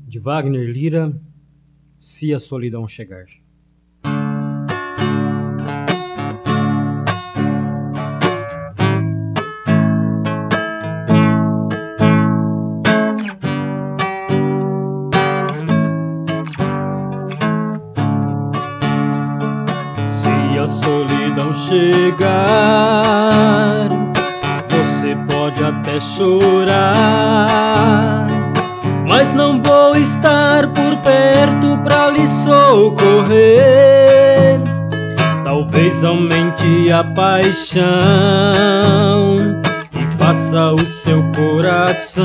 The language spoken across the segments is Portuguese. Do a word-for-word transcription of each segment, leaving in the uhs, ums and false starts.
de Wagner Lira, Se a Solidão Chegar. Se a solidão chegar, você pode até chorar, mas não vou estar por perto pra lhe socorrer. Talvez aumente a paixão e faça o seu coração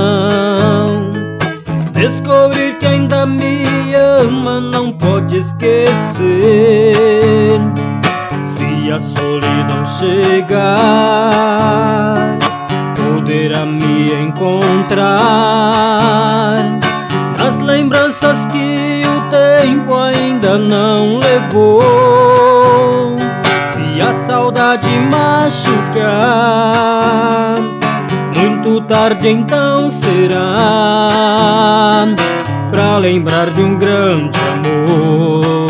descobrir que ainda me ama, não pode esquecer. Se a solidão chegar, poderá me encontrar nas lembranças que o tempo ainda não levou. Se a saudade machucar, muito tarde então será pra lembrar de um grande amor.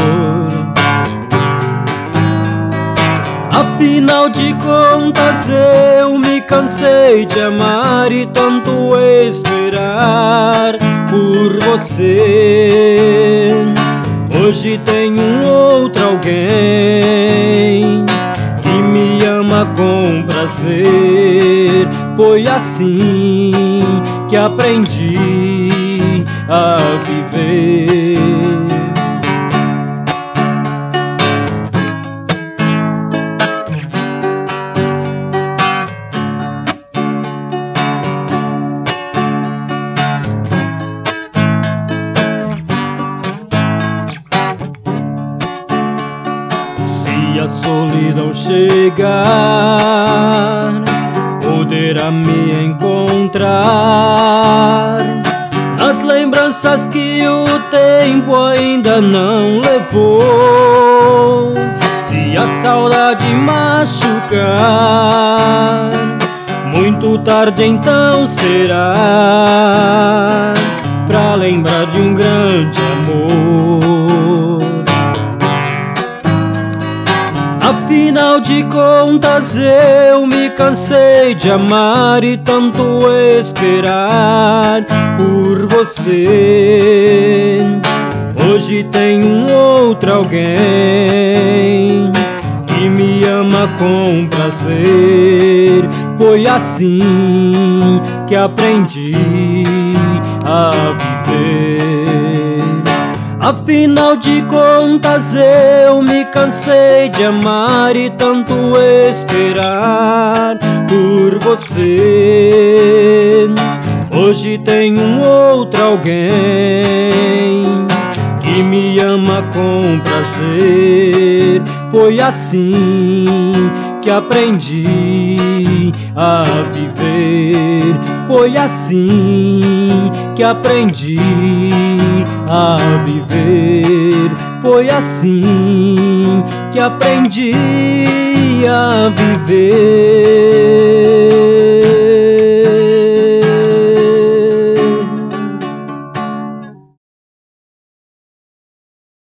Afinal de contas eu me cansei de amar e tanto esperar por você. Hoje tem um outro alguém que me ama com prazer. Foi assim que aprendi a viver. Se a solidão chegar, poderá me encontrar nas lembranças que o tempo ainda não levou. Se a saudade machucar, muito tarde então será pra lembrar de um grande amor. Afinal de contas eu me cansei de amar e tanto esperar por você. Hoje tem um outro alguém que me ama com prazer. Foi assim que aprendi a viver. Afinal de contas eu me cansei de amar e tanto esperar por você. Hoje tem um outro alguém que me ama com prazer. Foi assim que aprendi a viver. Foi assim que aprendi a viver. Foi assim que aprendi a viver.